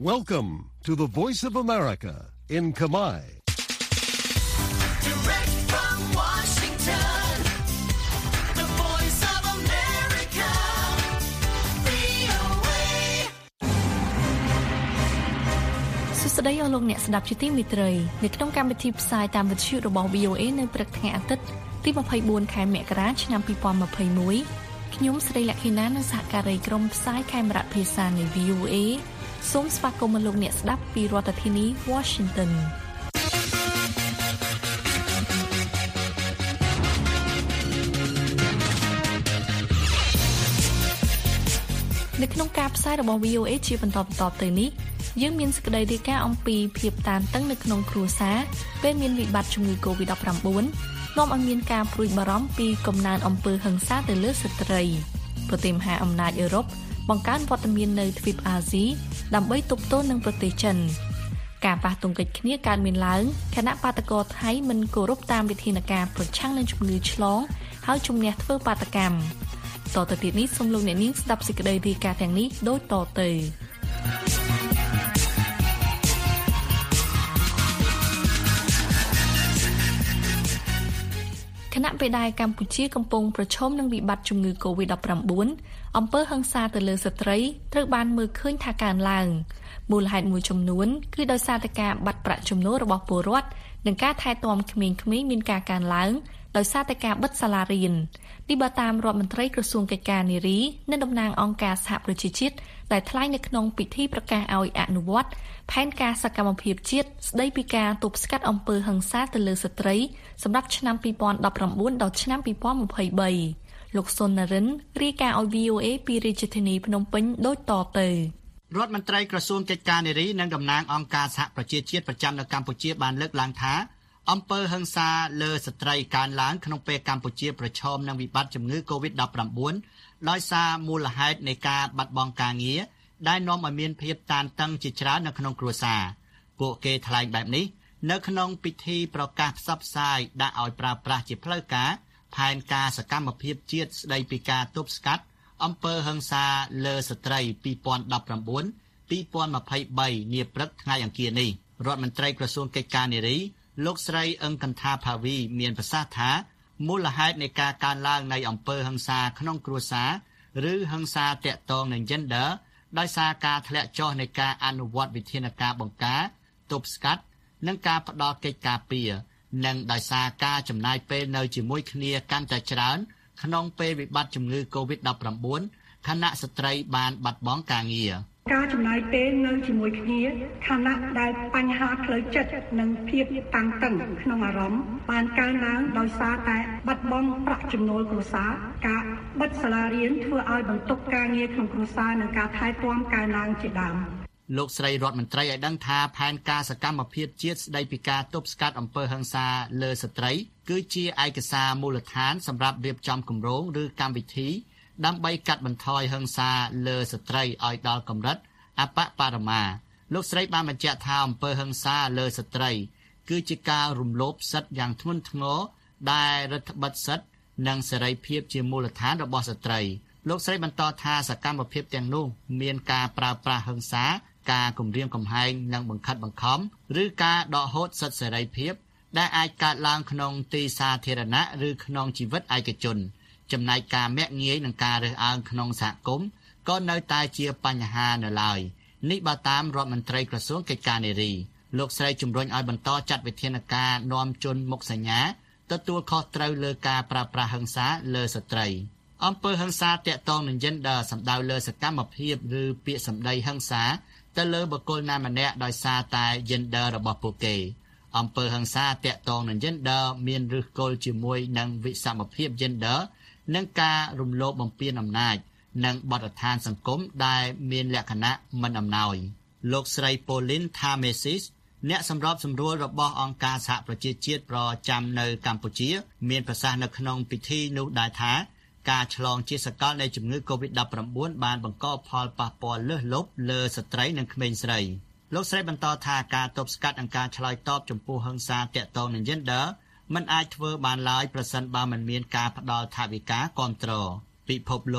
Welcome to the Voice of America in Kamai. Direct from Washington, the Voice of America, VOA. សួស្តីអស់លោកអ្នកស្ដាប់ជាទីមេត្រីនៅក្នុងកម្មវិធីផ្សាយតាមវិទ្យុរបស់ VOA នៅព្រឹកថ្ងៃអាទិត្យទី24ខែមករាឆ្នាំ2021ខ្ញុំស្រីលក្ខិណានិងសហការីក្រុមផ្សាយខេមរៈភាសានៃ VOA សូមស្វាគមន៍លោកអ្នកស្ដាប់ពីរដ្ឋធានី Washington នៅក្នុងការផ្សាយរបស់ VOA ជាបន្តទៅនេះយើងមានសេចក្តីរាយការណ៍អំពីភាពតានតឹងនៅក្នុងគ្រួសារពេលមានវិបត្តិជំងឺ COVID-19 នាំឲ្យមានការព្រួយបារម្ភពីកំណើនអំពើហិង្សាទៅលើស្ត្រីប្រទេសមហាអំណាចអឺរ៉ុបបង្កើនវត្តមាននៅទ្វីបអាស៊ីដើម្បីទប់ទល់នឹងប្រទេសចិនការប៉ះទង្គិចគ្នាកើតមានឡើងគណៈបាតកោថៃមិនគោរពតាមវិធានការប្រឆាំងនឹងជំងឺឆ្លងហើយជំនះធ្វើបាតកម្មតទៅទៀតនេះសូមលោកអ្នកនាងស្ដាប់សេចក្តីរាយការណ៍ទាំងនេះដូចតទៅគណៈបេដាយកម្ពុជាកំពុងប្រឈមនឹងវិបត្តិជំងឺ COVID-19 អំពើហិង្សាទៅលើស្ត្រីត្រូវបានមើលឃើញថាកើនឡើងមូលហេតុមួយចំនួនគឺដោយសារតែការបាត់ប្រាក់ចំណូលរបស់ពលរដ្ឋនិងការថែទាំក្មេងៗមានការកើនឡើងដោយសារតែការបិទសាលារៀននេះបើតាមរដ្ឋមន្ត្រីក្រសួងកិច្ចការនារីនិងតំណាងអង្គការសហប្រជាជាតិដែលថ្លែងនៅក្នុងពិធីប្រកាសឲ្យអនុវត្តផែនការសកម្មភាពជាតិស្ដីពីការទប់ស្កាត់អំពើហិង្សាទៅលើស្ត្រីសម្រាប់ឆ្នាំ2019ដល់ឆ្នាំ2023លោកសុននរិនរាយការណ៍ឲ្យ VOA ពីរាជធានីភ្នំពេញដូចតទៅរដ្ឋមន្ត្រីក្រសួងកិច្ចការនារីនិងតំណាងអង្គការសហប្រជាជាតិប្រចាំនៅកម្ពុជាបានលើកឡើងថាអំពើហិង្សាលើស្ត្រីកើនឡើងក្នុងពេលកម្ពុជាប្រឈមនឹងវិបត្តិជំងឺ COVID-19 ដោយសារមូលហេតុនៃការបាត់បង់ការងារដែលនាំឲ្យមានភាពតានតឹងជាច្រើននៅក្នុងគ្រួសារពួកគេថ្លែងបែបនេះនៅក្នុងពិធីប្រកាសផ្សព្វផ្សាយដាក់ឲ្យប្រើប្រាស់ជាផ្លូវការផែនការសកម្មភាពជាតិស្ដីពីការទប់ស្កាត់អំពើហិង្សាលើស្ត្រី2019-2023នាព្រឹកថ្ងៃអង្គារនេះរដ្ឋមន្ត្រីក្រសួងកិច្ចការនារីលោកស្រីអឹងកន្ថាភាវីមានប្រសាសន៍ថាមូលហេតុនៃការកើនឡើងនៃអំពើហិង្សាក្នុងគ្រួសារឬហិង្សាទាក់ទងនឹង gender ដោយសារការធ្លាក់ចុះនៃការអនុវត្តវិធានការបង្ការទប់ស្កាត់និងការផ្តល់កិច្ចការពារនិងដោយសារការចំណាយពេលនៅជាមួយគ្នាកាន់តែច្រើនក្នុងពេលវិបត្តិជំងឺ COVID-19 ខណៈស្ត្រីបានបាត់បង់ការងារការចំណាយពេលនៅជាមួយគ្នាខណៈដែលបញ្ហាផ្លូវចិត្តនិងភាពតានតឹងក្នុងអារម្មណ៍បានកើនឡើងដោយសារតែបាត់បង់ប្រាក់ចំណូលគ្រួសារការបិទសាលារៀនធ្វើឲ្យបន្ទុកការងារក្នុងគ្រួសារនិងការថែទាំកើនឡើងជាដើមលោកស្រីរដ្ឋមន្ត្រីឲ្យដឹងថាផែនការសកម្មភាពជាតិស្ដីពីការទប់ស្កាត់អំពើហិង្សាលើស្ត្រីគឺជាឯកសារមូលដ្ឋានសម្រាប់រៀបចំគម្រោងឬកម្មវិធីដើម្បីកាត់បន្ថយហិង្សាលើស្ត្រីឲ្យដល់កម្រិតអបបរមាលោកស្រីបានបញ្ជាក់ថាអំពើហិង្សាលើស្ត្រីគឺជាការរំលោភសិទ្ធិយ៉ាងធ្ងន់ធ្ងរដែលរដ្ឋបិទសិទ្ធិនិងសេរីភាពជាមូលដ្ឋានរបស់ស្ត្រីលោកស្រីបន្តថាសកម្មភាពទាំងនោះមានការប្រើប្រាស់ហិង្សាការគំរាមកំហែងនិងបង្ខិតបង្ខំឬការដកហូតសិទ្ធិសេរីភាពដែលអាចកើតឡើងក្នុងទីសាធារណៈឬក្នុងជីវិតឯកជនចំណែកការមាក់ងាយនឹងការរើសអើងក្នុងសហគមន៍ក៏នៅតែជាបញ្ហានៅឡើយនេះបើតាមរដ្ឋមន្ត្រីក្រសួងកិច្ចការនារីលោកស្រីជំរុញឲ្យបន្តចាត់វិធានការនាំជនមុខសញ្ញាទទួលខុសត្រូវលើការប្រើប្រាស់ហិង្សាលើស្ត្រីអំពើហិង្សាទាក់ទងនឹង gender សំដៅលើសកម្មភាពឬពាក្យសម្ដីហិង្សាទៅលើបុគ្គលណាម្នាក់ដោយសារតែ gender របស់ពួកគេអំពើហិង្សាទាក់ទងនឹង gender មានឫសគល់ជាមួយនឹងវិសមភាព gender និងការរំលោភបំពានអំណាចនិងបទដ្ឋានសង្គមដែលមានលក្ខណៈមិនអំណោយលោកស្រី Pauline Thamesis អ្នកសម្របសម្រួលរបស់អង្គការសហប្រជាជាតិប្រចាំនៅកម្ពុជាមានប្រសាសន៍នៅក្នុងពិធីនោះដែរថាការឆ្លងជាសកលនៃជំងឺ COVID-19 បានបង្កផលប៉ះពាល់លើសលប់លើស្ត្រីនិងក្មេងស្រីលោកស្រីបន្តថាការទប់ស្កាត់និងការឆ្លើយតបចំពោះហិង្សាទាក់ទងនឹង gender មិនអាចធ្វើបានឡើយប្រសិនបើមិនមានការផ្ដល់ថវិកាគាំទ្រពិភពលោក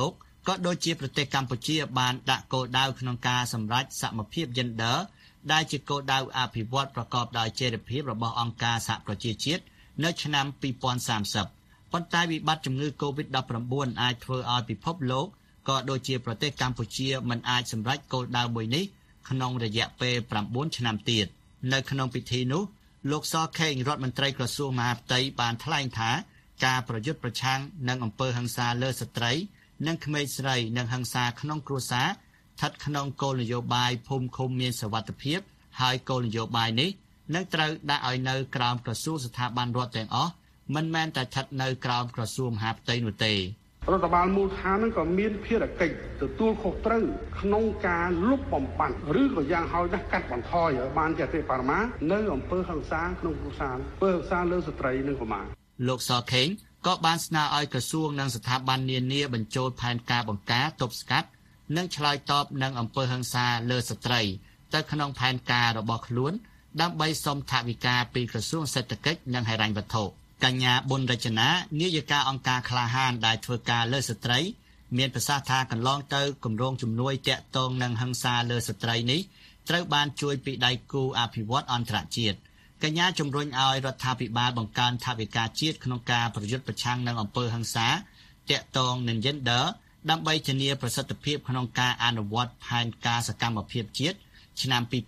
ក៏ដូចជាប្រទេសកម្ពុជាបានដាក់គោលដៅក្នុងការសម្រេចសមភាព Gender ដែលជាគោលដៅអភិវឌ្ឍប្រកបដោយចីរភាពរបស់អង្គការសហប្រជាជាតិនៅឆ្នាំ2030ប៉ុន្តែវិបត្តិជំងឺ COVID-19 អាចធ្វើឲ្យពិភពលោកក៏ដូចជាប្រទេសកម្ពុជាមិនអាចសម្រេចគោលដៅមួយនេះក្នុងរយៈពេល9ឆ្នាំទៀតនៅក្នុងពិធីនោះលោកសខេងរដ្ឋមន្ត្រីក្រសួងមហាផ្ទៃបានថ្លែងថាការប្រយុទ្ធប្រឆាំងនឹងអំពើហិង្សាលើស្ត្រីនិងក្មេងស្រីនិងហិង្សាក្នុងគ្រួសារស្ថិតក្នុងគោលនយោបាយភូមិឃុំមានសុវត្ថិភាពហើយគោលនយោបាយនេះនឹងត្រូវដាក់ឲ្យនៅក្រោមក្រសួងស្ថាប័នរដ្ឋទាំងអស់មិនមែនតែស្ថិតនៅក្រោមក្រសួងមហាផ្ទៃនោះទេរដ្ឋបាលមូលដ្ឋាននឹងក៏មានភារកិច្ចទទួលខុសត្រូវក្នុងការលុបបំបាត់ឬក៏យ៉ាងហោចណាស់កាត់បន្ថយឲ្យបានជាអតិបរមានៅអំពើហិង្សាក្នុងគ្រួសារអំពើហិង្សាលើស្ត្រីនិងកុមារលោកសខេងក៏បានស្នើឲ្យក្រសួងនិងស្ថាប័ននានាបញ្ចូលផែនការបង្ការទប់ស្កាត់និងឆ្លើយតបនឹងអំពើហិង្សាលើស្ត្រីទៅក្នុងផែនការរបស់ខ្លួនដើម្បីសុំថវិកាពីក្រសួងសេដ្ឋកិច្ចនិងហិរញ្ញវត្ថុកញ្ញាប៊ុនរចនានាយិកាអង្គការក្លាហានដែលធ្វើការលើស្ត្រីមានប្រសាសន៍ថាកន្លងទៅគម្រោងជំនួយតាក់ទងនឹងហិង្សាលើស្ត្រីនេះត្រូវបានជួយពីដៃគូអភិវឌ្ឍអន្តរជាតិកញ្ញាជំរុញឲ្យរដ្ឋាភិបាលបង្កើនថវិកាជាតិក្នុងការប្រយុទ្ធប្រឆាំងនឹងអំពើហិង្សាតាក់ទងនឹង Gender ដើម្បីធានាប្រសិទ្ធភាពក្នុងការអនុវត្តផែនការសកម្មភាពជាតិឆ្នាំ2019-2023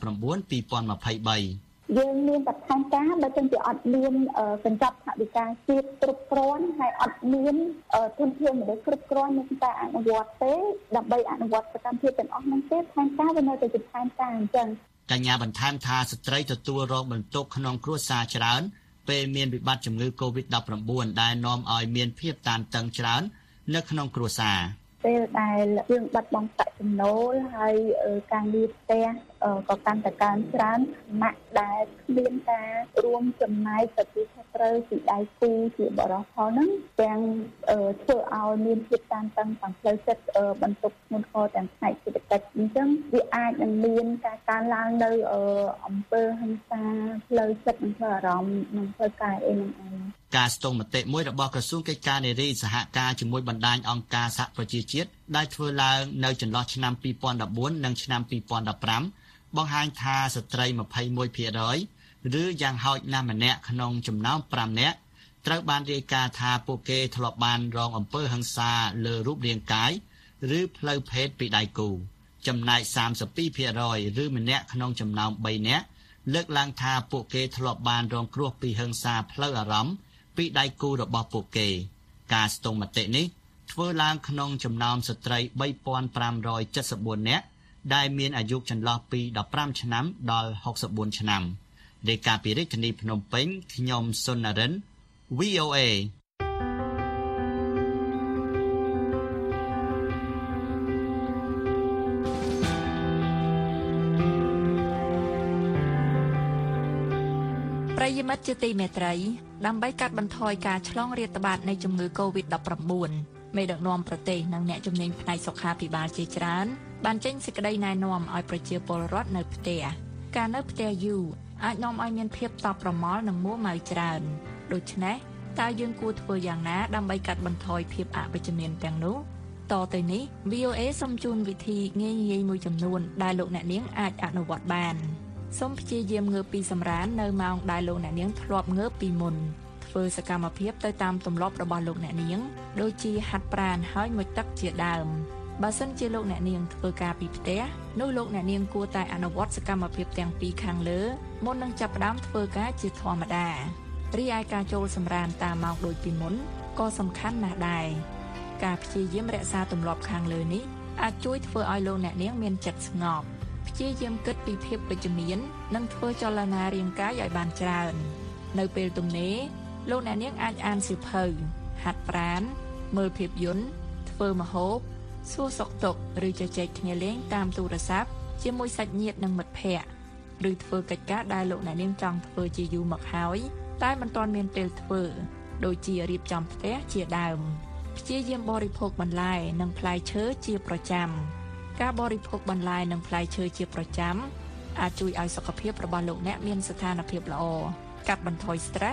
យើងមានតែផែនការបើមិនជាអត់មានកញ្ចប់ថវិកាជាតិគ្រប់គ្រាន់ហើយអត់មានធនធានមនុស្សគ្រប់គ្រាន់នៅការអនុវត្តទេដើម្បីអនុវត្តសកម្មភាពទាំងអស់ហ្នឹងទេផែនការវានៅតែជាផែនការអញ្ចឹងកញ្ញាបន្ថែមថាស្ត្រីទទួលរងបន្ទុកក្នុងគ្រួសារច្រើនពេលមានវិបត្តិជំងឺ COVID-19 ដែលនាំឲ្យមានភាពតានតឹងច្រើននៅក្នុងគ្រួសារពេលដែលយើងបាត់បង់ប្រាក់ចំណូលហើយការងារផ្ទះក៏កាន់តែកើនច្រើនម៉ាក់ដែលគ្មានការរួមចំណាយទទួលខុសត្រូវពីដៃគូជាបរិបទហ្នឹងទាំងធ្វើឲ្យមានភាពតានតឹងខាងផ្លូវចិត្តបន្ទុកធ្ងន់ធ្ងរទាំងផ្នែកសេដ្ឋកិច្ចអញ្ចឹងវាអាចនឹងមានការកើនឡើងនៅអំពើហិង្សាផ្លូវចិត្តនិងផ្លូវអារម្មណ៍និងផ្លូវកាយអីហ្នឹងឯងការស្ទង់មតិមួយរបស់ក្រសួងកិច្ចការនារីសហការជាមួយបណ្ដាញអង្គការសហប្រជាជាតិដែលធ្វើឡើងនៅចន្លោះឆ្នាំ2014និងឆ្នាំ2015បង្ហាញថាស្ត្រី 21% ឬយ៉ាងហោចណាស់ម្នាក់ក្នុងចំណោម5នាក់ត្រូវបានរាយការណ៍ថាពួកគេធ្លាប់បានរងអំពើហិង្សាលើរូបរាងកាយឬផ្លូវភេទពីដៃគូចំណែក 32% ឬម្នាក់ក្នុងចំណោម3នាក់លើកឡើងថាពួកគេធ្លាប់បានរងគ្រោះពីហិង្សាផ្លូវអារម្មណ៍ពីដៃគូរបស់ពួកគេការស្ទង់មតិនេះធ្វើឡើងក្នុងចំណោមស្ត្រី 3574 នាក់ដែលមានអាយុចន្លោះពី15ឆ្នាំដល់64ឆ្នាំរាយការណ៍ពីរាជធានីភ្នំពេញខ្ញុំសុននរិន VOA ប្រិយមិត្តជាទីមេត្រីដើម្បីកាត់បន្ថយការឆ្លងរាតត្បាតនៃជំងឺ COVID-19 មេដឹកនាំប្រទេសនិងអ្នកជំនាញផ្នែកសុខាភិបាលជាច្រើនបានចេញសេចក្តីណែនាំឲ្យប្រជាពលរដ្ឋនៅផ្ទះការនៅផ្ទះយូរអាចនាំឲ្យមានភាពតប់ប្រមល់និងមួម៉ៅច្រើនដូច្នេះតើយើងគួរធ្វើយ៉ាងណាដើម្បីកាត់បន្ថយភាពអវិជ្ជមានទាំងនោះតទៅនេះ VOA សូមជូនវិធីងាយៗមួយចំនួនដែលលោកអ្នកនាងអាចអនុវត្តបានសូមព្យាយាមងើបពីសម្រាននៅម៉ោងដែលលោកអ្នកនាងធ្លាប់ងើបពីមុនធ្វើសកម្មភាពទៅតាមទម្លាប់របស់លោកអ្នកនាងដូចជាហាត់ប្រាណហើយមុជទឹកជាដើមបើសិនជាលោកអ្នកនាងធ្វើការពីផ្ទះនោះលោកអ្នកនាងគួរតែអនុវត្តសកម្មភាពទាំងពីរខាងលើមុននឹងចាប់ផ្ដើមធ្វើការជាធម្មតារីឯការចូលសម្រានតាមម៉ោងដូចពីមុនក៏សំខាន់ណាស់ដែរការព្យាយាមរក្សាទម្លាប់ខាងលើនេះអាចជួយធ្វើឲ្យលោកអ្នកនាងមានចិត្តស្ងប់ព្យាយាមគិតពីភាពវិជ្ជមាននិងធ្វើចលនារាងកាយឲ្យបានច្រើននៅពេលទំនេរលោកអ្នកនាងអាចអានសៀវភៅហាត់ប្រាណមើលភាពយន្តធ្វើម្ហូបសួរសុខទុក្ខឬជជែកគ្នាលេងតាមទូរស័ព្ទជាមួយសាច់ញាតិនិងមិត្តភ័ក្តិឬធ្វើកិច្ចការដែលលោកអ្នកនាងចង់ធ្វើជាយូរមកហើយតែមិនទាន់មានពេលធ្វើដូចជារៀបចំផ្ទះជាដើមព្យាយាមបរិភោគបន្លែនិងផ្លែឈើជាប្រចាំការបរិភោគបន្លែនិងផ្លែឈើជាប្រចាំអាចជួយឲ្យសុខភាពរបស់លោកអ្នកមានស្ថានភាពល្អកាត់បន្ថយ stress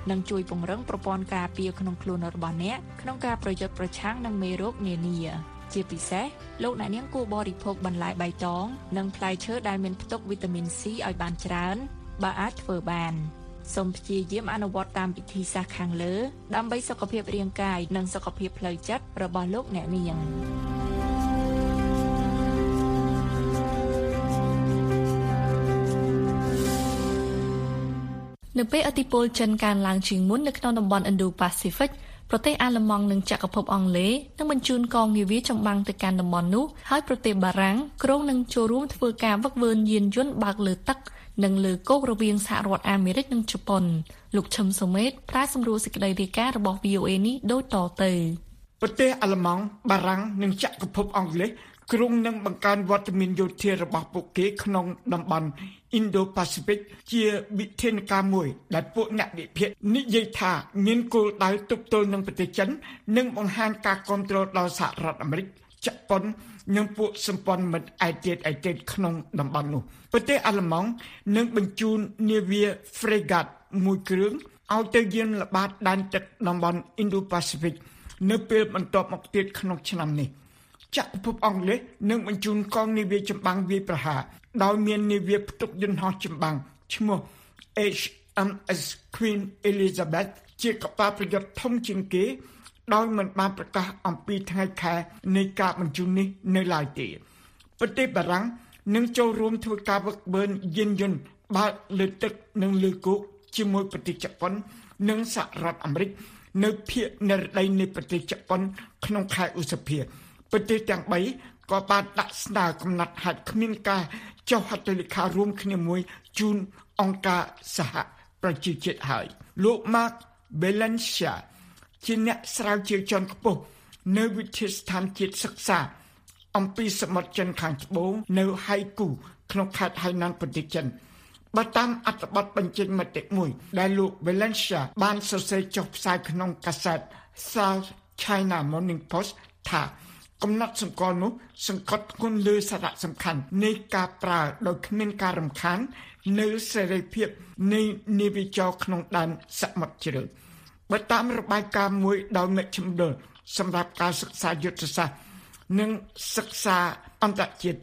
និងជួយពង្រឹងប្រព័ន្ធការពារក្នុងខ្លួនរបស់អ្នកក្នុងការប្រយុទ្ធប្រឆាំងនឹងមេរោគនានាជាពិសេសលោកអ្នកនាងគួរបរិភោគបន្លែបៃតងនិងផ្លែឈើដែលមានផ្ទុកវីតាមីន C ឲ្យបានច្រើនបើអាចធ្វើបានសូមព្យាយាមអនុវត្តតាមវិធីសាស្ត្រខាងលើដើម្បីសុខភាពរាងកាយនិងសុខភាពផ្លូវចិត្តរបស់លោកអ្នកនាងនៅពេលឥទ្ធិពលចិនកើនឡើងជាងមុននៅក្នុងតំបន់ Indo-Pacific ប្រទេសអាល្លឺម៉ង់និងចក្រភពអង់គ្លេសនឹងបញ្ជូនកងនាវាចម្បាំងទៅកាន់តំបន់នោះហើយប្រទេសបារាំងក្រុងនឹងចូលរួមធ្វើការវឹកវើយានយន្តបើកលើទឹកនិងលើគោករវាងសហរដ្ឋអាមេរិកនិងជប៉ុនលោកឈឹមសុមេតប្រាយសម្រួលសេចក្តីរាយការណ៍របស់ VOA នេះដូចតទៅប្រទេសអាល្លឺម៉ង់បារាំងនិងចក្រភពអង់គ្លេសក្រុងនឹងបង្កើនវត្តមានយោធារបស់ពួកគេក្នុងតំបន់ Indo-Pacific ជាវិធានការមួយដែលពួកអ្នកវិភាគនិយាយថាមានគោលដៅទប់ទល់នឹងប្រទេសចិននិងបង្ហាញការគាំទ្រដល់សហរដ្ឋអាមេរិកជប៉ុននិងពួកសម្ព័ន្ធមិត្តឯទៀតក្នុងតំបន់នោះប្រទេសអាល្លឺម៉ង់នឹងបញ្ជូននាវា Frigate មួយគ្រឿងឲ្យទៅយាមល្បាតដែនទឹកតំបន់ Indo-Pacific នៅពេលបន្ទាប់មកទៀតក្នុងឆ្នាំនេះចក្រភពអង់គ្លេសនឹងបញ្ជូនកងនាវាចម្បាំងវាយប្រហារដោយមាននាវាផ្ទុកយន្តហោះចម្បាំងឈ្មោះ HMS Queen Elizabeth ជាកប៉ាល់ប្រយុទ្ធធំជាងគេដោយមិនបានប្រកាសអំពីថ្ងៃខែនៃការបញ្ជូននេះនៅឡើយទេប្រទេសបារាំងនឹងចូលរួមធ្វើការវឹកវើយានយន្តបើកលើទឹកនិងលើគោកជាមួយប្រទេសជប៉ុននិងសហរដ្ឋអាមេរិកនៅភាគនិរតីនៃប្រទេសជប៉ុនក្នុងខែឧសភាប្រទេសទាំង3ក៏បានដាក់ស្នើកំណត់ហេតុគ្មានការចុះហត្ថលេខារួមគ្នាមួយជូនអង្គការសហប្រជាជាតិហើយលោក Mark Valencia ជាអ្នកស្រាវជ្រាវជាន់ខ្ពស់នៅវិទ្យាស្ថានជាតិសិក្សាអំពីសមុទ្រចិនខាងត្បូងនៅហៃគូក្នុងខេត្តហៃណានប្រទេសចិនបើតាមអត្ថបទបញ្ចេញមតិមួយដែលលោក Valencia បានសរសេរចុះផ្សាយក្នុងកាសែត South China Morning Post ថាកំណត់សម្គាល់នោះសង្កត់ធ្ងន់លើសារៈសំខាន់នៃការប្រើដោយគ្មានការរំខាននៅសេរីភាពនៃនាវាចរក្នុងដែនសមុទ្រជ្រៅបើតាមរបាយការណ៍មួយដោយមជ្ឈមណ្ឌលសម្រាប់ការសិក្សាយុទ្ធសាស្ត្រនិងសិក្សាអន្តរជាតិ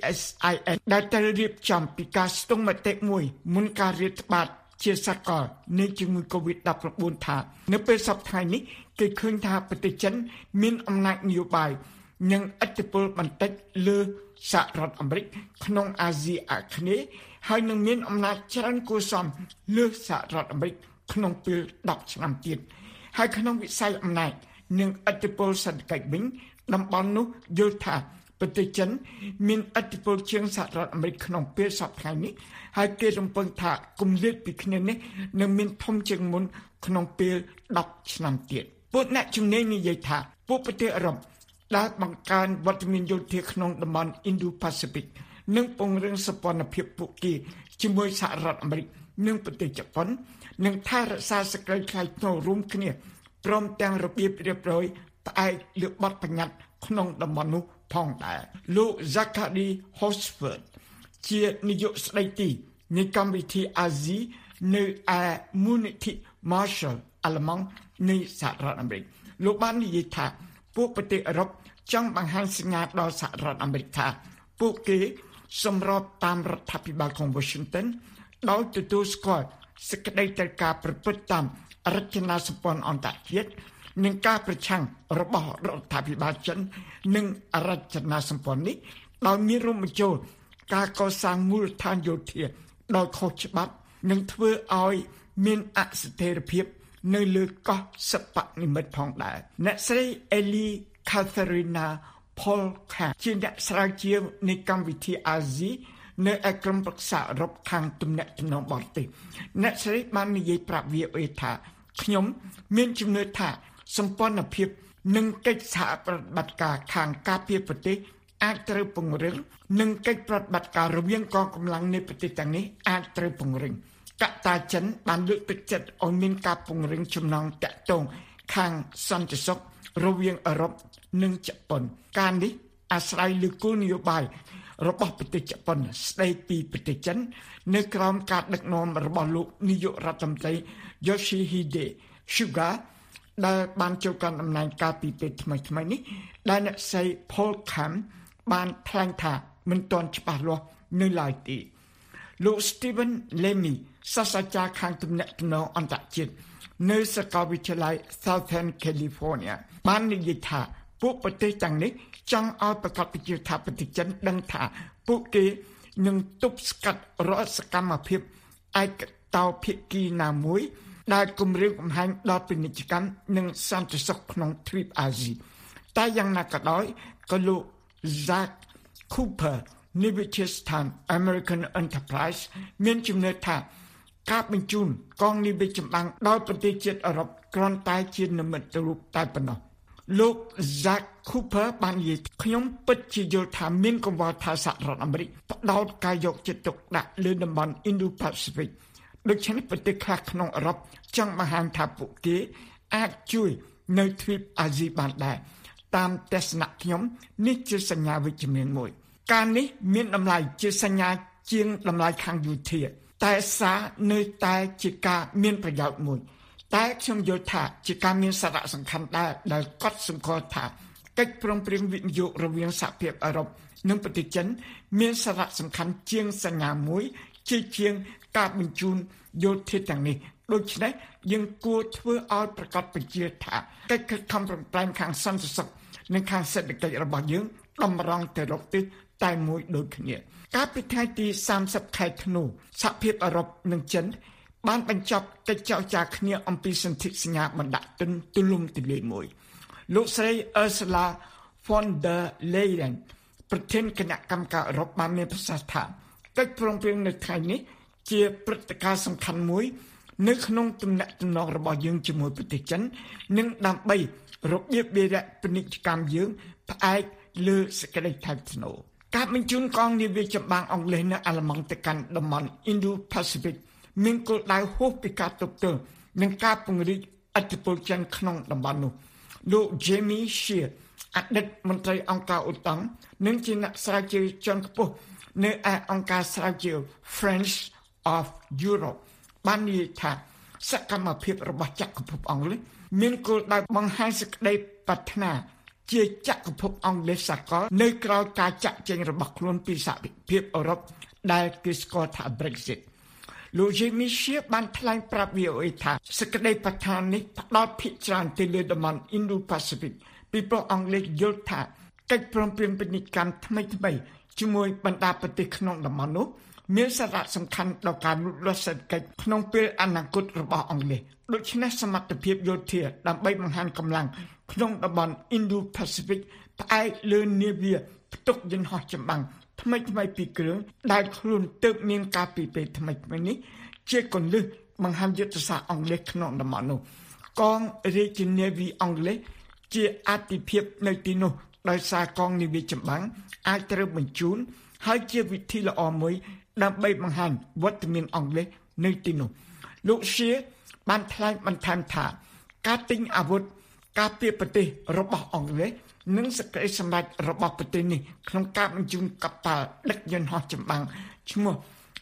CSIS ដែលត្រូវរៀបចំពីការស្ទង់មតិមួយមុនការរាតត្បាតជាសកលនៃជំងឺ COVID-19 ថានៅពេលសប្តាហ៍នេះគេឃើញថាប្រទេសចិនមានអំណាចនយោបាយនិងឥទ្ធិពលបន្តិចលើសហរដ្ឋអាមេរិកក្នុងអាស៊ីអាគ្នេយ៍ហើយនឹងមានអំណាចច្រើនគួរសមលើសហរដ្ឋអាមេរិកក្នុងពេល10ឆ្នាំទៀតហើយក្នុងវិស័យអំណាចនិងឥទ្ធិពលសេដ្ឋកិច្ចវិញតំបន់នោះយល់ថាប្រទេសចិនមានឥទ្ធិពលជាងសហរដ្ឋអាមេរិកក្នុងពេលសប្តាហ៍នេះហើយគេរំពឹងថាគម្លាតពីគ្នានេះនឹងមានធំជាងមុនក្នុងពេល10ឆ្នាំទៀតពួកអ្នកជំនាញនិយាយថាពួកប្រទេសអឺរ៉ុបដែលបង្កើនវត្តមានយោធាក្នុងតំបន់ Indo-Pacific និងពង្រឹងសម្ព័ន្ធភាពពួកគេជាមួយសហរដ្ឋអាមេរិកនិងប្រទេសជប៉ុននឹងថែរក្សាសេចក្តីថ្លៃថ្នូររួមគ្នាព្រមទាំងរបៀបរៀបរយផ្អែកលើបទបញ្ញត្តិក្នុងតំបន់នោះផងដែរលោក Zachary Hosford ជានាយកស្ដីទីនៃកម្មវិធីអាស៊ីនៅឯមូលនិធិ Marshall អាល្លឺម៉ង់នៃសហរដ្ឋអាមេរិកលោកបាននិយាយថាពួកប្រទេសអឺរ៉ុបចង់បង្ហាញសញ្ញាដល់សហរដ្ឋអាមេរិកថាពួកគេសម្របតាមរដ្ឋាភិបាលของ Washington ដោយទទួលស្គាល់សេចក្តីត្រូវការប្រព្រឹត្តតាមរចនាសម្ព័ន្ធអន្តរជាតិនិងការប្រឆាំងរបស់រដ្ឋាភិបាលចិននិងរចនាសម្ព័ន្ធនេះដោយមានរួមបញ្ចូលការកសាងមូលដ្ឋានយោធាដោយខុសច្បាប់និងធ្វើឲ្យមានអស្ថិរភាពនៅលើកោះសិប្បនិម្មិតផងដែរអ្នកស្រី Ellie Catharina Polka ជាអ្នកស្រាវជ្រាវនៃកម្មវិធីអាស៊ីនៅឯក្រុមប្រឹក្សាអឺរ៉ុបខាងទំនាក់ទំនងបរទេសអ្នកស្រីបាននិយាយប្រាប់ VOA ថាខ្ញុំមានជំនឿថាសម្ព័ន្ធភាពនិងកិច្ចសហប្រតិបត្តិការខាងការពារប្រទេសអាចត្រូវពង្រឹងនិងកិច្ចប្រតិបត្តិការរវាងកងកម្លាំងនៃប្រទេសទាំងនេះអាចត្រូវពង្រឹងកត្តាចិនបានលើកទឹកចិត្តឲ្យមានការពង្រឹងចំណងតាក់ទងខាងសន្តិសុខរវាងអឺរ៉ុបនិងជប៉ុនការនេះអាស្រ័យលើគោលនយោបាយរបស់ប្រទេសជប៉ុនស្ដីពីប្រទេសចិននៅក្រោមការដឹកនាំរបស់លោកនាយករដ្ឋមន្ត្រី Yoshihide Suga ដែលបានចូលកាន់តំណែងកាលពីពេលថ្មីៗនេះដែលអ្នកស្រី Paul Kham បានថ្លែងថាមិនទាន់ច្បាស់លាស់នៅឡើយទេលោក Stephen Lemmy សាស្ត្រាចារ្យខាងទំនាក់ទំនងអន្តរជាតិនៅសាកលវិទ្យាល័យ Southern California បាននិយាយថាពួកប្រទេសទាំងនេះចង់ឲ្យប្រកាសប្រជាថាប្រទេសចិនដឹងថាពួកគេនឹងទប់ស្កាត់រាល់សកម្មភាពឯកតោភាគីណាមួយដែលគំរាមកំហែងដល់ពាណិជ្ជកម្មនិងសន្តិសុខក្នុងទ្វីបអាស៊ីតែយ៉ាងណាក៏ដោយក៏លោក Zach Cooper នៃវិទ្យាស្ថាន American Enterprise មានជំនឿថាការបញ្ជូនកងនាវាចម្បាំងដល់ប្រទេសជាតិអឺរ៉ុបគ្រាន់តែជានិមិត្តរូបតែប៉ុណ្ណោះលោក Zach Cooper បាននិយាយខ្ញុំពិតជាយល់ថាមានកង្វល់ថាសហរដ្ឋអាមេរិកផ្ដោតការយកចិត្តទុកដាក់លើតំបន់ Indo-Pacific ដូច្នេះប្រទេសខ្លះក្នុងអឺរ៉ុបចង់បង្ហាញថាពួកគេអាចជួយនៅទ្វីបអាស៊ីបានដែរតាមទស្សនៈខ្ញុំនេះជាសញ្ញាវិជ្ជមានមួយការនេះមានតម្លៃជាសញ្ញាជាងតម្លៃខាងយោធាតែសារនៅតែជាការមានប្រយោជន៍មួយតែខ្ញុំយល់ថាជាការមានសារៈសំខាន់ដែរដែលកត់សម្គាល់ថាកិច្ចព្រមព្រៀងវិនិយោគរវាងសហភាពអឺរ៉ុបនិងប្រទេសចិនមានសារៈសំខាន់ជាងសញ្ញាមួយជាងការបញ្ជូនយោធាទាំងនេះដូច្នេះយើងគួរធ្វើឲ្យប្រកាសបញ្ជាថាកិច្ចខិតខំប្រឹងប្រែងខាងសន្តិសុខនិងខាងសេដ្ឋកិច្ចរបស់យើងតម្រង់ទៅរកទិសតែមួយដូចគ្នាកាលពីថ្ងៃទី30ខែធ្នូសហភាពអឺរ៉ុបនិងចិនបានបញ្ចប់កិច្ចចរចាគ្នាអំពីសន្ធិសញ្ញាបណ្ដាក់ទុនទូលំទូលាយមួយលោកស្រី Ursula von der Leyen ប្រធានគណៈកម្មការអឺរ៉ុបបានមានប្រសាសន៍ថាកិច្ចព្រមព្រៀងនៅថ្ងៃនេះជាព្រឹត្តិការណ៍សំខាន់មួយនៅក្នុងទំនាក់ទំនងរបស់យើងជាមួយប្រទេសចិននិងដើម្បីរបៀបវារៈពាណិជ្ជកម្មយើងផ្អែកលើសេចក្តីថ្លៃថ្នូរការបញ្ជូនកងនាវាចម្បាំងអង់គ្លេសនៅអាល្លឺម៉ង់ទៅកាន់តំបន់ Indo-Pacific មានគោលដៅហួសពីការទប់ទល់និងការពង្រីកឥទ្ធិពលចិនក្នុងតំបន់នោះលោក Jamie Shear អតីតមន្ត្រីអង្គការឧត្តមនិងជាអ្នកស្រាវជ្រាវជាន់ខ្ពស់នៅឯអង្គការស្រាវជ្រាវ Friends of Europe បាននិយាយថាសកម្មភាពរបស់ចក្រភពអង់គ្លេសមានគោលដៅបង្ហាញសេចក្តីប្រាថ្នាជាចក្រភពអង់គ្លេសសកលនៅក្រៅការចាក់ចែងរបស់ខ្លួនពីសហភាពអឺរ៉ុបដែលគេស្គាល់ថា Brexit លោក Jamie Shear បានថ្លែងប្រាប់ VOA ថាសេចក្តីប្រាថ្នានេះផ្ដោតភាគច្រើនទៅលើតំបន់ Indo-Pacific ពីព្រោះអង់គ្លេសយល់ថាកិច្ចព្រមព្រៀងពាណិជ្ជកម្មថ្មីៗជាមួយបណ្ដាប្រទេសក្នុងតំបន់នោះមានសារៈសំខាន់ដល់ការលូតលាស់សេដ្ឋកិច្ចក្នុងពេលអនាគតរបស់អង់គ្លេសដូច្នេះសមត្ថភាពយោធាដើម្បីបង្ហាញកម្លាំងក្នុងតំបន់ Indo-Pacific ផ្អែកលើនាវាផ្ទុកយន្តហោះចម្បាំងថ្មីៗពីរគ្រឿងដែលខ្លួនទើបមានការពីពេលថ្មីៗនេះជាគន្លឹះបង្ហាញយុទ្ធសាស្ត្រអង់គ្លេសក្នុងតំបន់នោះកងរាជនាវីអង់គ្លេសជាអតិភិបនៅទីនោះដោយសារកងនាវាចម្បាំងអាចត្រូវបញ្ជូនហើយជាវិធីល្អមួយដើម្បីបង្ហាញវត្តមានអង់គ្លេសនៅទីនោះលោក Shear បានថ្លែងបន្ថែមថាការទិញអាវុធការពារប្រទេសរបស់អង់គ្លេសនិងសេចក្តីសម្រេចរបស់ប្រទេសនេះក្នុងការបញ្ជូនកប៉ាល់ដឹកយន្តហោះចម្បាំងឈ្មោះ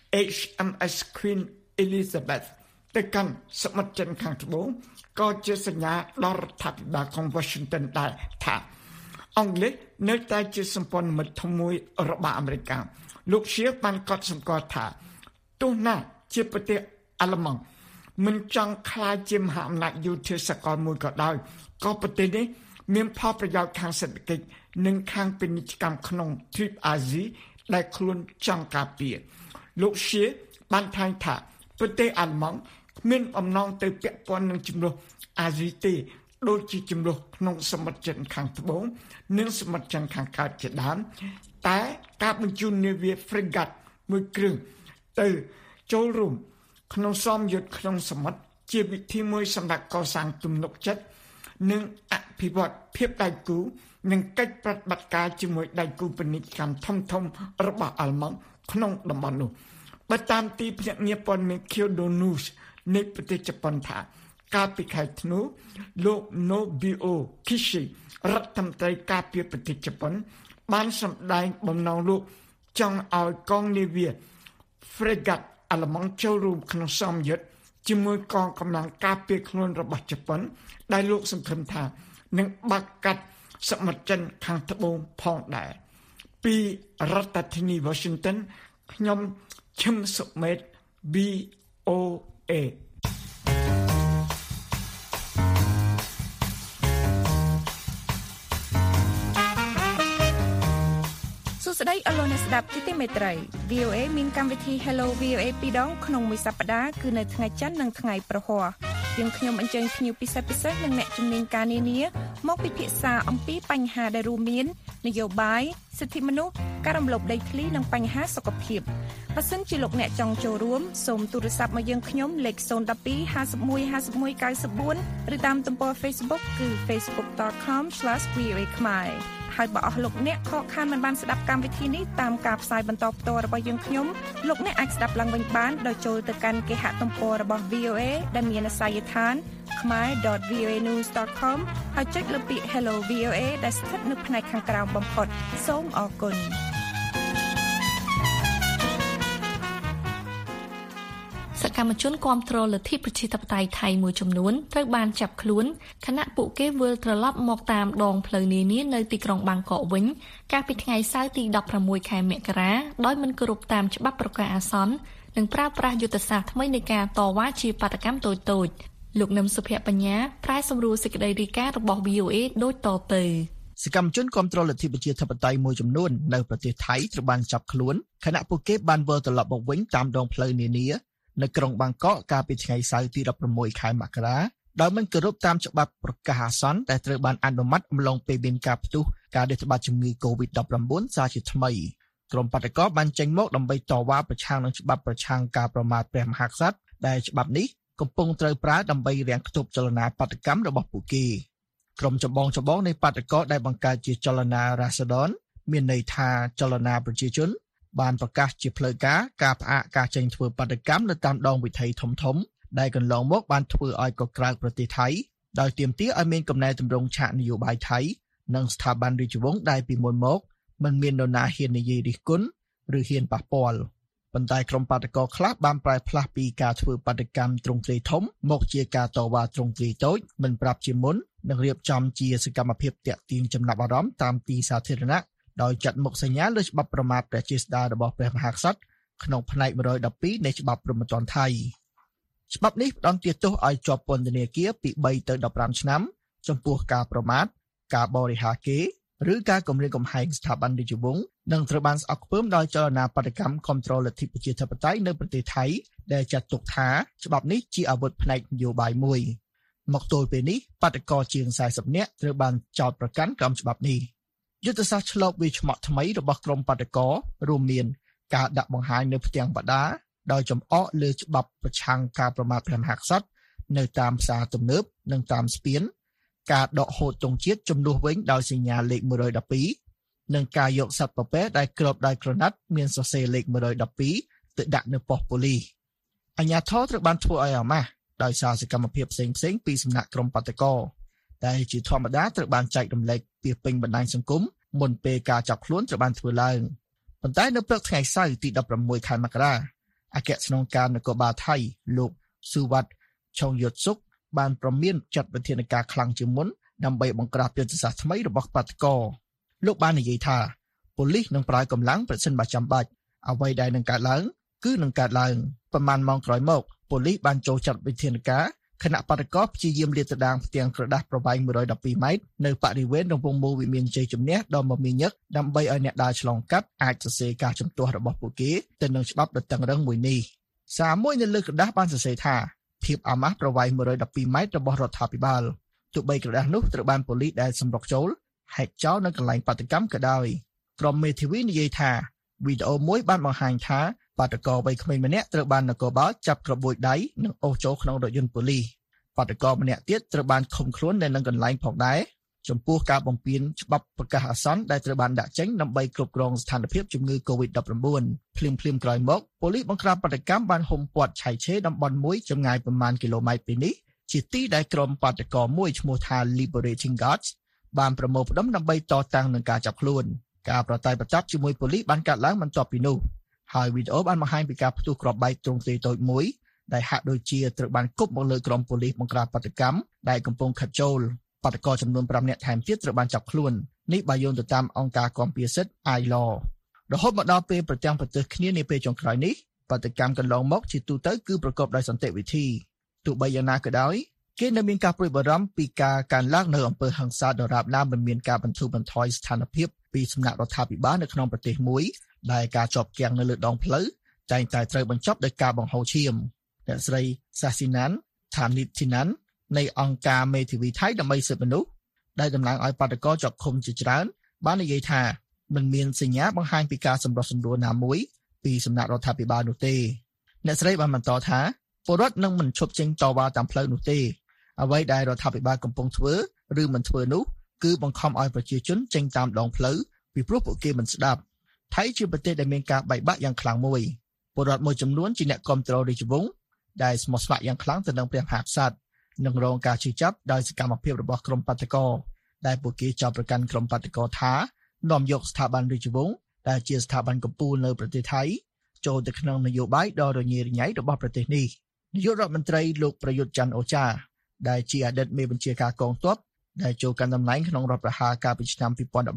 HMS Queen Elizabeth ទៅកាន់សមុទ្រចិនខាងត្បូងក៏ជាសញ្ញាដល់រដ្ឋាភិបាលของ Washington ដែរថាអង់គ្លេសនៅតែជាសម្ព័ន្ធមិត្តធំមួយរបស់អាមេរិកលោក Shear បានកត់សម្គាល់ថាទោះណាជាប្រទេសអាល្លឺម៉ង់មិនចង់ខ្លាចជាមហាអំណាចយោធាសកលមួយក៏ដោយក៏ប្រទេសនេះមានផលប្រយោជន៍ខាងសេដ្ឋកិច្ចនិងខាងពាណិជ្ជកម្មក្នុងទ្វីបអាស៊ីដែលខ្លួនចង់ការពារលោក Shear បានថ្លែងថាប្រទេសអាល្លឺម៉ង់គ្មានអំណងទៅពាក់ព័ន្ធនឹងជម្លោះអាស៊ីទេដូចជាជម្លោះក្នុងសមុទ្រចិនខាងត្បូងនិងសមុទ្រចិនខាងកើតជាដើមតែការបញ្ជូននាវា frigate មួយគ្រឿងទៅចូលរួមក្នុងសមយុទ្ធក្នុងសមុទ្រជាវិធីមួយសម្រាប់កសាងទំនុកចិត្តនិងអភិវឌ្ឍភាពដៃគូនិងកិច្ចប្រតិបត្តិការជាមួយដៃគូពាណិជ្ជកម្មធំៗរបស់អាល្លឺម៉ង់ក្នុងតំបន់នោះបើតាមទីភ្នាក់ងារព័ត៌មាន Kyodo News នៃប្រទេសជប៉ុនថាកាលពីខែធ្នូលោក Nobio Kishi រដ្ឋមន្ត្រីការពារប្រទេសជប៉ុនបានសម្ដែងបំណងលោកចង់ឲ្យកងនាវា Frigate អាល្លឺម៉ង់ចូលរួមក្នុងសម្ពាធជាមួយកងកម្លាំងការពារខ្លួនរបស់ជប៉ុនដែលលោកសង្ឃឹមថានឹងបាក់កាត់សមុទ្រចិនខាងត្បូងផងដែរពីរដ្ឋធានី Washington ខ្ញុំឈឹមសុមេត VOA សួស្តីអរលោកអ្នកស្ដាប់ជាទីមេត្រី VOA មានកម្មវិធី Hello VOA ពីរដងក្នុងមួយសប្តាហ៍គឺនៅថ្ងៃច័ន្ទនិងថ្ងៃប្រហ័សយើងខ្ញុំអញ្ជើញភ្ញៀវពិសេសនិងអ្នកជំនាញការនានាមកពិភាក្សាអំពីបញ្ហាដែលរួមមាននយោបាយសិទ្ធិមនុស្សការរំលោភដីធ្លីនិងបញ្ហាសុខភាពបើសិនជាលោកអ្នកចង់ចូលរួមសូមទូរស័ព្ទមកយើងខ្ញុំលេខ012 51 51 94ឬតាមទំព័រ Facebook គឺ facebook.com/voa khmerហើយបើអស់លោកអ្នកខកខានមិនបានស្ដាប់កម្មវិធីនេះតាមការផ្សាយបន្តផ្ទាល់របស់យើងខ្ញុំលោកអ្នកអាចស្ដាប់ឡើងវិញបានដោយចូលទៅកាន់គេហទំព័ររបស់ VOA ដែលមានអាសយដ្ឋាន khmer.voanews.com ហើយចុចលើពាក្យ Hello VOA ដែលស្ថិតនៅផ្នែកខាងក្រោមបំផុតសូមអរគុណសកម្មជនគាំទ្រលទ្ធិប្រជាធិបតេយ្យថៃមួយចំនួនត្រូវបានចាប់ខ្លួនខណៈពួកគេវិលត្រឡប់មកតាមដងផ្លូវនានានៅទីក្រុងបាងកកវិញកាលពីថ្ងៃសៅរ៍ទី16ខែមករាដោយមិនគោរពតាមច្បាប់ប្រកាសអាសន្ននិងប្រើប្រាស់យុទ្ធសាស្ត្រថ្មីនៃការតវ៉ាជាបាតកម្មតូចៗលោកនឹមសុភបញ្ញាប្រែសម្រួលសេចក្តីរាយការណ៍របស់ VOA ដូចតទៅសកម្មជនគាំទ្រលទ្ធិប្រជាធិបតេយ្យមួយចំនួននៅប្រទេសថៃត្រូវបានចាប់ខ្លួនខណៈពួកគេបានវិលត្រឡប់មកវិញតាមដងផ្លូវនានានៅក្រុងបាងកកកាលពីថ្ងៃសៅរ៍ទី16ខែមករាដោយមិនគោរពតាមច្បាប់ប្រកាសអាសន្នដែលត្រូវបានអនុម័តអំឡុងពេលមានការផ្ទុះការរាតត្បាតជំងឺ COVID-19 សារជាថ្មីក្រុមបាតកោបានចេញមកដើម្បីតវ៉ាប្រឆាំងនឹងច្បាប់ប្រឆាំងការប្រមាថព្រះមហាក្សត្រដែលច្បាប់នេះកំពុងត្រូវប្រើដើម្បីរាំងខ្ទប់ចលនាបាតកម្មរបស់ពួកគេក្រុមចម្បងនៃបាតកោដែលបង្កើតជាចលនារ៉ាសាដនមានន័យថាចលនាប្រជាជនបានប្រកាសជាផ្លូវការផ្អាកការចេញធ្វើបាតកម្មនៅតាមដងវិថីធំៗដែលកន្លងមកបានធ្វើឲ្យកក្រៅប្រទេសថៃដោយទាមទារឲ្យមានកំណែទម្រង់ឆាកនយោបាយថៃនិងស្ថាប័នរាជវង្សដែលពីមុនមកមិនមាននរណាហ៊ាននិយាយរិះគន់ឬហ៊ានប៉ះពាល់ប៉ុន្តែក្រុមបាតកោខ្លះបានប្រែផ្លាស់ពីការធ្វើបាតកម្មទ្រង់ទ្រាយធំមកជាការតវ៉ាទ្រង់ទ្រាយតូចមិនប្រាប់ជាមុននិងរៀបចំជាសកម្មភាពទាក់ទាញចំណាប់អារម្មណ៍តាមទីសាធារណៈដោយចាត់មុខសញ្ញាលើច្បាប់ប្រមាថព្រះជាស្តារបស់ព្រះមហាក្សត្រក្នុងផ្នែក112នៃច្បាប់ព្រហ្មទណ្ឌថៃច្បាប់នេះផ្តន្ទាទោសឲ្យជាប់ពន្ធនាគារពី3ទៅ15ឆ្នាំចំពោះការប្រមាថការបរិហាគេឬការគំរាមកំហែងស្ថាប័នរាជវង្សនិងត្រូវបានស្អប់ខ្ពើមដោយចលនាបដកម្មគាំទ្រលទ្ធិប្រជាធិបតេយ្យនៅប្រទេសថៃដែលចាត់ទុកថាច្បាប់នេះជាអាវុធផ្នែកនយោបាយមួយមកទល់ពេលនេះបដកជាង40នាក់ត្រូវបានចោទប្រកាន់ក្រោមច្បាប់នេះយុទ្ធសាស្ត្រឆ្លប់វាឆ្មក់ថ្មីរបស់ក្រុមបដករួមមានការដាក់បង្ហាញនៅផ្ទាំងបដាដោយចំអកលើច្បាប់ប្រឆាំងការប្រមាថព្រះមហាក្សត្រនៅតាមផ្សារទំនើបនិងតាមស្ពានការដកហូតទង់ជាតិជំនួសវិញដោយសញ្ញាលេខ112និងការយកសត្វពពែដែលគ្របដោយក្រណាត់មានសរសេរលេខ112ទៅដាក់នៅប៉ុស្តិ៍ប៉ូលីសអាជ្ញាធរត្រូវបានធ្វើឲ្យអាម៉ាស់ដោយសារសកម្មភាពផ្សេងៗពីសំណាក់ក្រុមបដកដែលជាធម្មតាត្រូវបានចែករំលែកពីពេញបណ្ដាញសង្គមមុនពេលការចាប់ខ្លួនត្រូវបានធ្វើឡើងប៉ុន្តែនៅព្រឹកថ្ងៃសៅរ៍ទី16ខែមករាអគ្គស្នងការនគរបាលថៃលោកស៊ូវ៉ាត់ឆុងយុតសុកបានប្រមានចាត់វិធានការខ្លាំងជាងមុនដើម្បីបង្ក្រាបយុទ្ធសាស្ត្រថ្មីរបស់បាតកោលោកបាននិយាយថាប៉ូលីសនឹងប្រើកម្លាំងប្រសិនបើចាំបាច់អ្វីដែលនឹងកើតឡើងគឺនឹងកើតឡើងប្រមាណម៉ោងក្រោយមកប៉ូលីសបានចូលចាត់វិធានការខណៈបាតកោព្យាយាមលាតត្រដាងផ្ទាំងក្រដាសប្រវែង112ម៉ែត្រនៅបរិវេណរង្វង់មូលវិមានជ័យជំនះដ៏មមាញឹកដើម្បីឲ្យអ្នកដើរឆ្លងកាត់អាចសរសេរការជំទាស់របស់ពួកគេទៅនឹងច្បាប់ដ៏តឹងរ៉ឹងមួយនេះសារមួយនៅលើក្រដាសបានសរសេរថាភាពអាម៉ាស់ប្រវែង112ម៉ែត្ររបស់រដ្ឋាភិបាលទោះបីក្រដាសនោះត្រូវបានប៉ូលីសដែលសម្រុកចូលហែកចោលនៅកន្លែងបាតកម្មក៏ដោយក្រុមមេធាវីនិយាយថាវីដេអូមួយបានបង្ហាញថាបាតកោវ័យក្មេងម្នាក់ត្រូវបាននគរបាលចាប់ក្របួយដៃនិងអូសចូលក្នុងរថយន្តប៉ូលីសបាតកោម្នាក់ទៀតត្រូវបានឃុំខ្លួននៅនឹងកន្លែងផងដែរចំពោះការបំពានច្បាប់ប្រកាសអាសន្នដែលត្រូវបានដាក់ចេញដើម្បីគ្រប់គ្រងស្ថានភាពជំងឺ COVID-19 ភ្លាមក្រោយមកប៉ូលីសបង្ក្រាបបាតកម្មបានហុំព័ទ្ធឆៃឆេតំបន់មួយចម្ងាយប្រមាណគីឡូម៉ែត្រពីនេះជាទីដែលក្រុមបាតកមួយឈ្មោះថា Liberating Guards បានប្រមូលផ្ដុំដើម្បីតតាំងនឹងការចាប់ខ្លួនការប្រតិបត្តិជាមួយប៉ូលីសបានកាត់ឡើងបន្ទាប់ពីនោះហើយវីដេអូបានបង្ហាញពីការផ្ទុះគ្រាប់បែកទ្រង់ទ្រាយតូចមួយដែលហាក់ដូចជាត្រូវបានគប់មកលើក្រុមប៉ូលីសបង្ក្រាបបាតុកម្មដែលកំពុងខិតចូលបាតុករចំនួន5នាក់ថែមទៀតត្រូវបានចាប់ខ្លួននេះបើយោងទៅតាមអង្គការគាំពារសិទ្ធិ ILO រហូតមកដល់ពេលប្រទាំងប្រទេសគ្នានាពេលចុងក្រោយនេះបាតុកម្មកន្លងមកជាទូទៅគឺប្រកបដោយសន្តិវិធីទោះបីយ៉ាងណាក៏ដោយគេនៅមានការព្រួយបារម្ភពីការកើនឡើងនៅអំពើហិង្សាដរាបណាមិនមានការបន្ធូរបន្ថយស្ថានភាពពីសំណាក់រដ្ឋាភិបាលនៅក្នុងប្រទេសមួយដែលការជាប់គាំងនៅលើដងផ្លូវតែងតែត្រូវបញ្ចប់ដោយការបង្ហូរឈាមអ្នកស្រី Sasinan Thanithinan នៃអង្គការមេធាវីថៃដើម្បីសិទ្ធិមនុស្សដែលតំណាងឲ្យបាតុករជាប់ឃុំជាច្រើនបាននិយាយថាមិនមានសញ្ញាបង្ហាញពីការសម្រុះសម្រួលណាមួយពីសំណាក់រដ្ឋាភិបាលនោះទេអ្នកស្រីបានបន្តថាពលរដ្ឋនឹងមិនឈប់ចេញតវ៉ាតាមផ្លូវនោះទេអ្វីដែលរដ្ឋាភិបាលកំពុងធ្វើឬមិនធ្វើនោះគឺបង្ខំឲ្យប្រជាជនចេញតាមដងផ្លូវពីព្រោះពួកគេមិនស្ដាប់ថៃជាប្រទេសដែលមានការបែកបាក់យ៉ាងខ្លាំងមួយពលរដ្ឋមួយចំនួនជាអ្នកគាំទ្ររាជវង្សដែលស្មោះស្ម័គ្រយ៉ាងខ្លាំងទៅនឹងព្រះមហាក្សត្រនិងរងការជិះចាប់ដោយសកម្មភាពរបស់ក្រុមបាតុករដែលពួកគេចោទប្រកាន់ក្រុមបាតុករថានាំយកស្ថាប័នរាជវង្សដែលជាស្ថាប័នកំពូលនៅប្រទេសថៃចូលទៅក្នុងនយោបាយដ៏រញ៉េរញ៉ៃរបស់ប្រទេសនេះនាយករដ្ឋមន្ត្រីលោកប្រយុទ្ធច័ន្ទអូចាដែលជាអតីតមេបញ្ជាការកងទ័ពដែលចូលកាន់តំណែងក្នុងរដ្ឋប្រហារកាលពីឆ្នាំ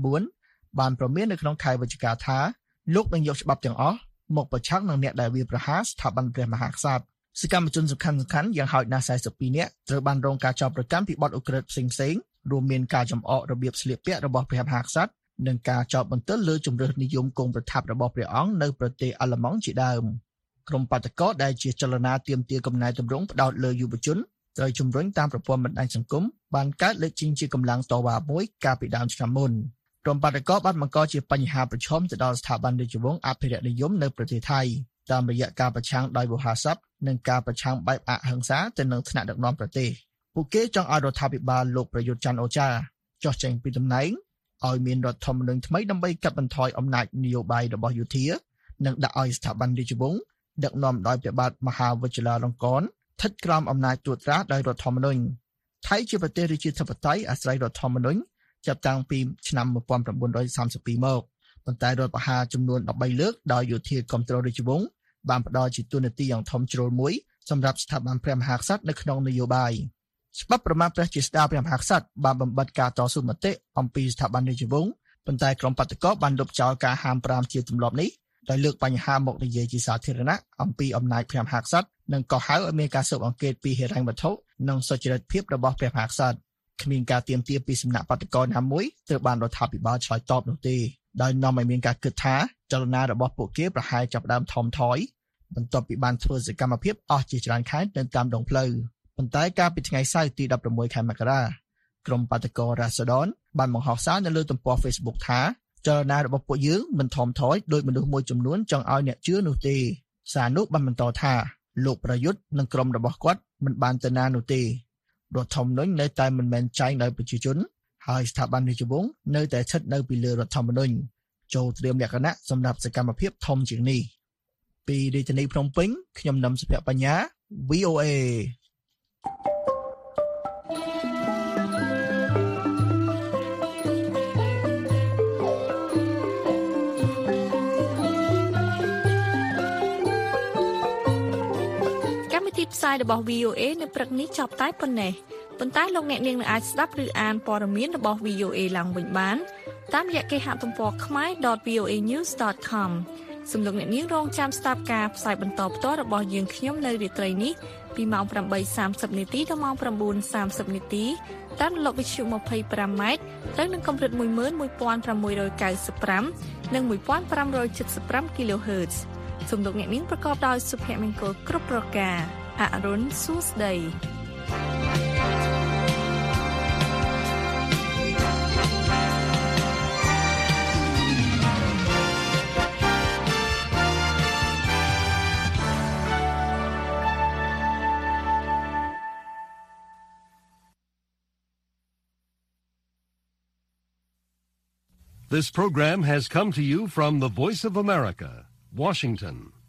2014បានប្រមាននៅក្នុងខែវិច្ឆិកាថាលោកនឹងយកច្បាប់ទាំងអស់មកប្រឆាំងនឹងអ្នកដែលវាយប្រហារស្ថាប័នព្រះមហាក្សត្រសកម្មជនសំខាន់ៗយ៉ាងហោចណាស់42នាក់ត្រូវបានរងការចោទប្រកាន់ពីបទឧក្រិដ្ឋផ្សេងៗរួមមានការចំអករបៀបស្លៀកពាក់របស់ព្រះមហាក្សត្រនិងការចោទបន្ទោសលើជំរឿននិយមគង់ប្រថាប់របស់ព្រះអង្គនៅប្រទេសអាល្លឺម៉ង់ជាដើមក្រុមបាតុករដែលជាចលនាទាមទារកំណែទម្រង់ផ្ដោតលើយុវជនត្រូវជំរុញតាមប្រព័ន្ធបណ្ដាញសង្គមបានកើតលេចចេញជាកម្លាំងតវ៉ាមួយកាលពីដើមឆ្នាំមុនក្រុមបាតុករបានបង្កជាបញ្ហាប្រឈមទៅដល់ស្ថាប័នរាជវង្សអភិរក្សនិយមនៅប្រទេសថៃតាមរយៈការប្រឆាំងដោយវោហារស័ព្ទនិងការប្រឆាំងបែបអហិង្សាទៅនឹងថ្នាក់ដឹកនាំប្រទេសពួកគេចង់ឲ្យរដ្ឋាភិបាលលោកប្រយុទ្ធច័ន្ទអូចាចុះចេញពីតំណែងឲ្យមានរដ្ឋធម្មនុញ្ញថ្មីដើម្បីកាត់បន្ថយអំណាចនយោបាយរបស់យោធានិងដាក់ឲ្យស្ថាប័នរាជវង្សដឹកនាំដោយព្រះបាទមហាវជិរាលង្កនស្ថិតក្រោមអំណាចត្រួតត្រាដោយរដ្ឋធម្មនុញ្ញថៃជាប្រទេសរាជាធិបតេយ្យអាស្រ័យរដ្ឋធម្មនុញ្ញចាប់តាំងពីឆ្នាំ1932មកប៉ុន្តែរដ្ឋប្រហារចំនួន13លើកដោយយោធាគាំទ្ររាជវង្សបានផ្ដល់ជាទូនាទីយ៉ាងធំជ្រុលមួយសម្រាប់ស្ថាប័នព្រះមហាក្សត្រនៅក្នុងនយោបាយច្បាប់ប្រមាថព្រះជាស្ដាព្រះមហាក្សត្របានបំបត្តិការតស៊ូមតិអំពីស្ថាប័នរាជវង្សប៉ុន្តែក្រុមបាតុករបានលុបចោលការហាម5ជាទម្លាប់នេះដោយលើកបញ្ហាមកនិយាយជាសាធារណៈអំពីអំណាចព្រះមហាក្សត្រនិងក៏ហៅឲ្យមានការស៊ើបអង្កេតពីហិរញ្ញវត្ថុនិងសុចរិតភាពរបស់ព្រះមហាក្សត្រគ្មានការទាមទារពីសំណាក់បាតុករណាមួយត្រូវបានរដ្ឋាភិបាលឆ្លើយតបនោះទេដោយនាំឲ្យមានការគិតថាចលនារបស់ពួកគេប្រហែលចាប់ផ្ដើមថមថយបន្ទាប់ពីបានធ្វើសកម្មភាពអស់ជាច្រើនខែនៅតាមដងផ្លូវប៉ុន្តែកាលពីថ្ងៃសៅរ៍ទី16ខែមករាក្រុមបាតុកររ៉ាសាដនបានបង្ហោះសារនៅលើទំព័រ Facebook ថាចលនារបស់ពួកយើងមិនថមថយដោយមនុស្សមួយចំនួនចង់ឲ្យអ្នកជឿនោះទេសារនោះបានបន្តថាលោកប្រយុទ្ធនិងក្រុមរបស់គាត់មិនបានទៅណានោះទេរដ្ឋធម្មនុញ្ញនៅតែមិនមែនចែងដោយប្រជាជនហើយស្ថាប័នរាជវង្សនៅតែស្ថិតនៅពីលើរដ្ឋធម្មនុញ្ញចូលត្រៀមលក្ខណៈសម្រាប់សកម្មភាពធំជាងនេះពីរាជធានីភ្នំពេញខ្ញុំនឹមសុភបញ្ញា VOA ផ្សាយរបស់ VOA នៅព្រឹកនេះចប់តែប៉ុណ្ណេះប៉ុន្តែលោកអ្នកនាងនឹងអាចស្ដាប់ឬអានព័ត៌មានរបស់ VOA ឡើងវិញបានតាមរយៈគេហទំព័រ khmer.voanews.com សូមលោកអ្នកនាងរងចាំស្ដាប់ការផ្សាយបន្តផ្ទាល់របស់យើងខ្ញុំនៅរាត្រីនេះពីម៉ោង 8:30 នាទីដល់ម៉ោង 9:30 នាទីតាមរលកវិទ្យុ 25M ទៅនឹងកម្រិត 11695 និង 1575 kHz សូមលោកអ្នកនាងប្រកបដោយសុភមង្គលគ្រប់ប្រការអរុនសួស្ដី This program has come to you from the Voice of America, Washington.